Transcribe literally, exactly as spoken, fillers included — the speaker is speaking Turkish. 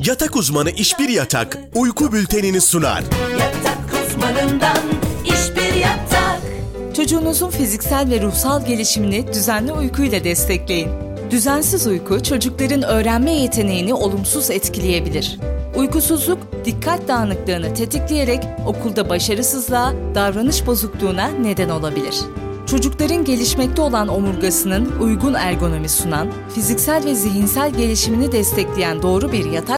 Yatak uzmanı İşbir Yatak uyku bültenini sunar. Yatak uzmanından İşbir Yatak. Çocuğunuzun fiziksel ve ruhsal gelişimini düzenli uykuyla destekleyin. Düzensiz uyku çocukların öğrenme yeteneğini olumsuz etkileyebilir. Uykusuzluk, dikkat dağınıklığını tetikleyerek okulda başarısızlığa, davranış bozukluğuna neden olabilir. Çocukların gelişmekte olan omurgasının uygun ergonomi sunan, fiziksel ve zihinsel gelişimini destekleyen doğru bir yatak